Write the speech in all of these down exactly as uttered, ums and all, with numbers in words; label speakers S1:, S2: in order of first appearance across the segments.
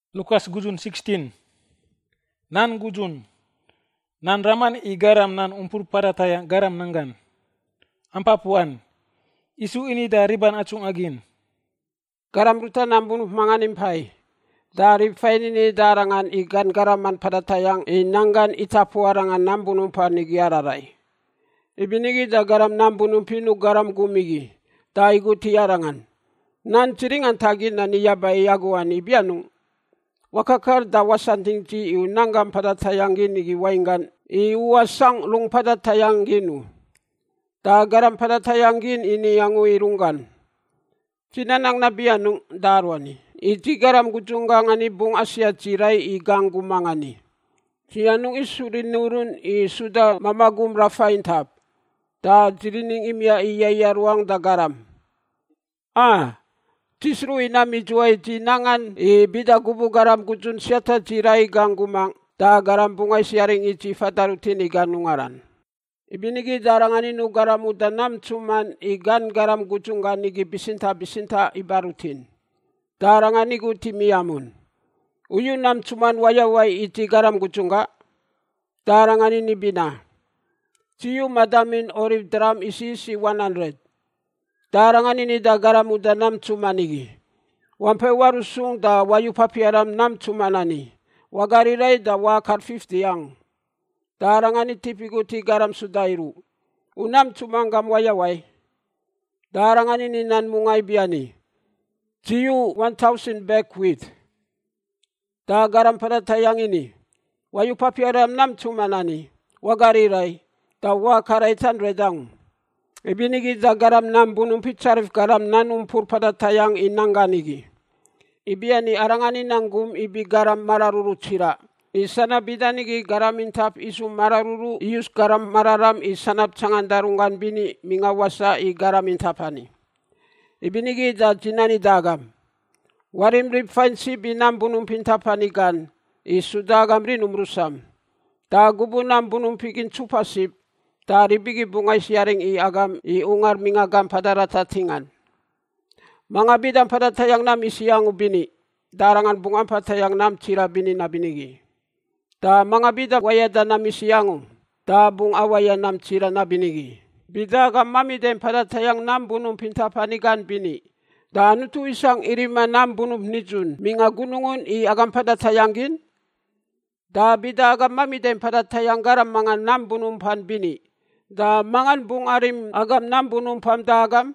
S1: Lukas gujun sixteen. Nan gujun. Nan raman i garam nan umpur pada tayang garam nanggan. Ampapuan. Isu ini dari riban acung agin.
S2: Garam ruta nambun manganim pai. Dari fain ini darangan ikan garaman pada tayang inanggan itapuarangan nambun umpa nigi ararai. Ibinigi da garam nambun umpinu garam gumigi. Da iguti arangan. Nan ciringan tagin na niyabai yaguan ibianung. Wakakar da wasanting ci iunanggam pada tayang gini giwaingan iuwasang lung pada tayang ginu. Da garam pada tayang gin ini yang uirunggan. Cinanang nabianung darwani. Iti garam kucunggangan ibung Asia cirai igang gumangani. Cianung isurin nurun i sudah mamagum rafain tap. Da jirining imya iya ruang da garam. Ah. Tisru inami juai jinangan i bida kubu garam kucun siata cirai ganggumang da garam bungai siaring ici fatarutin igan nungaran. Ibinigi darangan inu garam udanam cuman igan garam kucunggan igi bisinta bisinta ibarutin. Darangan igu timiamun. Uyu nam cuman wayawai ici garam kucungga. Darangan ini bina. Ciu madamin olive drum isi si one hundred. Darangan ini da garam udah nam cumanigi. Wampe warusung da wayu papiaram nam cumanani. Wagarirai da wakar fifty yang. Darangan ini tipiku ti garam sudairu. Unam cumanggam wayawai. Darangan ini nan mungai biani. Ciu one thousand buckwheat. Da garam pada tayang ini. Wayu papiaram nam cumanani. Wagarirai da wakaraitan redang. Ibinigi da garam nam bunum picharif garam nan umpur pada tayang inangganigi. Ibiani arangani nanggum ibi garam mararuru cira. Isana bidanigi garam intap isu mararuru ius garam mararam isanap cangan darungan bini mingawasa i garam intapani. Ibinigi da jinani dagam. Warim rip fansi binam bunum pintapani gan isu dagam rinum rusam. Da gubu nam bunum pikin cupasip. Dari bigi bungai siaring i agam i ungar mingagam pada rata tingan. Mga bidang pada tayang nam isiyang ubini. Darangan bungan pada tayang nam cira bini na binigi. Da mga bidang wayada nam isiyang. Da bung awaya nam cira na binigi. Bida agam mami den pada tayang nam bunum pinta panigan bini. Da anutu isang irima nam bunum nijun. Minga gunungun i agam pada tayangin. Da bida agam mami den pada tayang garam mga nam bunum pan bini. Da mangan bung arim agam nam bunum pam da agam.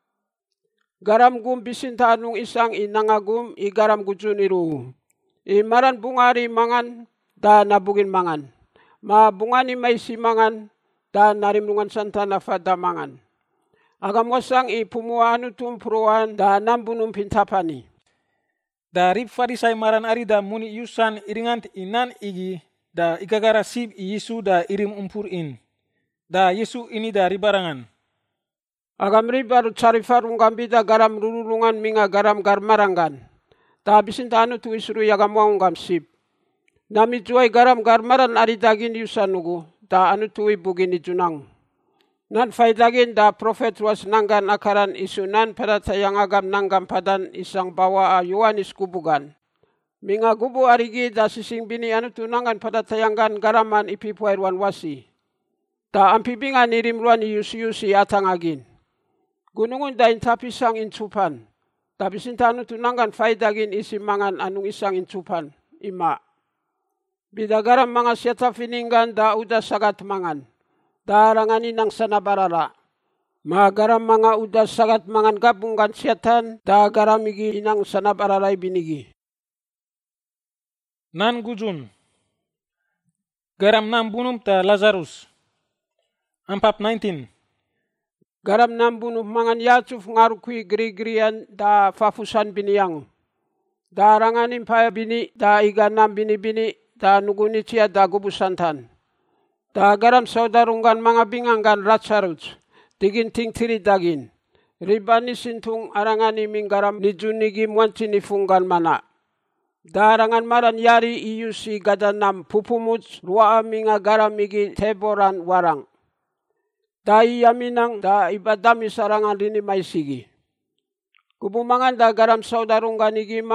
S2: Garam gum bisinta anung isang inangagum i garam gujun iru. I maran bung ari mangan da nabugin mangan. Ma bungani may si mangan da narimnungan santana fada mangan. Agam wasang i pumuanu tumpuruan da nam bunum pintapani.
S1: Dari farisai maran ari da muni yusan iringant inan igi da igagara sib i Yesu da irim umpur in. Da Yesu ini dari barangan.
S2: Agam ribaru carifarung gambida garam rurulungan minga garam garmarangan. Da bisinta anu tu isuru yagam wang sip. Nami juai garam garmaran ari dagin yusanugu. Da anu tu ibugin junang. Nan fai dagin da profet was nanggan akaran isunan pada tayang agam nanggam padan isang bawa a Yohanes kubugan. Minga gubu arigi da sising bini anu tu nangan pada tayanggan garaman ipipuairwan wasi. Da ampibingan irim ruan iusi-usi atang agin. Gunungun da intapisang incupan. Da bisintanu tunangan faidagin isi mangan anung isang incupan. Ima. Bidagaram mga siyata fininggan da uda sagat mangan. Darangani ng sanabarara. Magaram mga uda sagat mangan gabunggan siyatan. Da garamigi inang sanabararay binigi.
S1: Nan gujun. Garam nam bunum ta Lazarus. Ampap nineteen.
S2: Garam nambunum mangan yatuf ngarukui gri-grian da fafusan biniyang. Darangan impaya bini da iganam bini-bini da nuguni cia da gubusantan. Da garam saudarunggan mga binganggan Lazarus. Digin ting tiri dagin. Ribani sintung arangani minggaram nijunigi mwanci nifunggan mana. Darangan maran yari iyusi gadanam pupumuts ruwa minga garam igi teboran warang. Dai yaminang da ibadami sarangan rini may sigi. Kubumangan da garam saudarunggan igi mam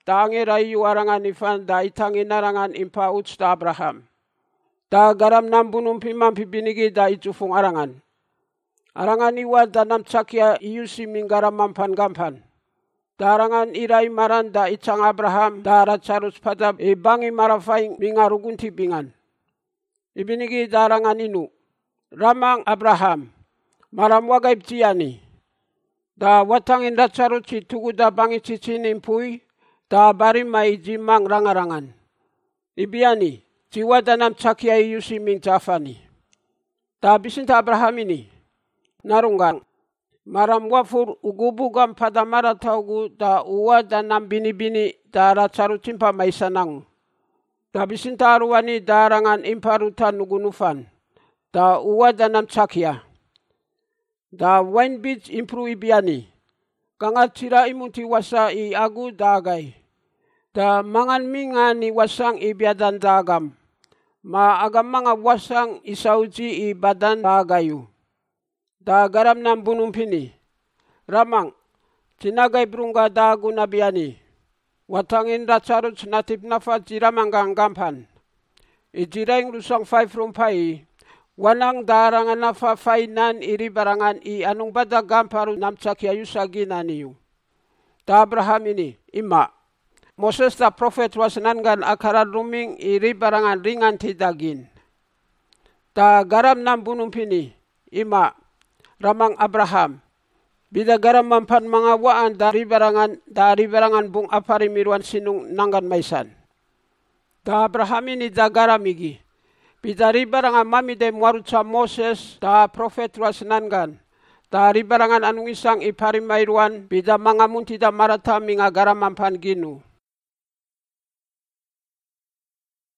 S2: da angerayu arangan ifan da itangin arangan impa uts da Abraham. Da garam nambunum pimam pibinigi da itufung arangan. Arangan iwa da namcakia iusi minggaram mampan gampan. Da arangan irai maran da itang Abraham da racarus pada ibangi marafaing mingarugunti bingan. Ibinigi da arangan inu. Ramang Abraham. Maram wagay ptiyani. Da watangin racarus itugu da bangi cicinin pui. Da barimay jimang rangarangan. Ibiyani. Jiwa da namcakia iusi ming jafani. Da bisinta Abraham ini. Narunggang. Maram wafur ugubugam pada marataugu da uwa da nam bini-bini da racaru cimpa maisanang. Da bisinta aruwani da arangan imparutan nugunufan. Da uwa da nam cakia. Da wine beach impru ibiani. Kangat sira imunti wasa i agu dagay. Da mangan minga ni wasang ibiadan dagam. Ma agam mga wasang isauji i badan dagayu. Da garam nam bunum pini. Ramang. Tinagay brunga da gunabiani. Watangin racarut natip nafa jiramanggang gampan. Ijiraing rusang five rumpai. Wanang darangan nafa fainan iri barangan i anong bada gamparu namcakya yusagina niyo. Da Abraham ini. Ima. Moses da prophet was nangan akaran ruming iri barangan ringan tidagin. Da garam nam bunum pini. Ima. Ramang Abraham. Bida garam mampan mga waan dari barangan dari barangan bung apari miruan sinung nanggan maisan. Da Abraham ini da garamigi. Bida ri barangan mami de muarutsa Moses da prophet was nangan. Dari barangan anung isang ipari mairuan bida mga munti da marata minga garam mampan ginu.